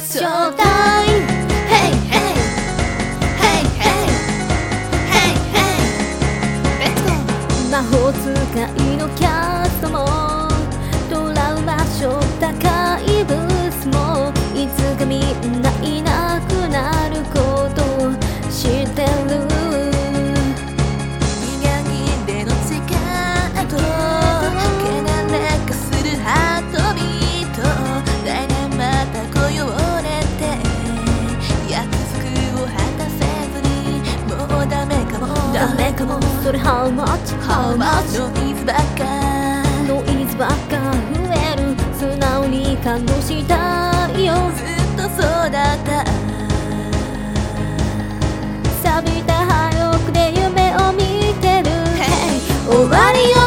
ショータイム Hey hey Hey hey Hey hey Let's go 魔法使いのキャストもトラウマ症高いブスもいつかみんないなくなることを知ってる。 苦いでの力と汚れ化するハートビート来年また来ようねって約束を果たせずにもうダメかもダメかもそれ How much How much ノイズばっかノイズばっか増える素直に感動したいよずっとそうだった錆びた廃屋で夢を見てる、hey、終わりよ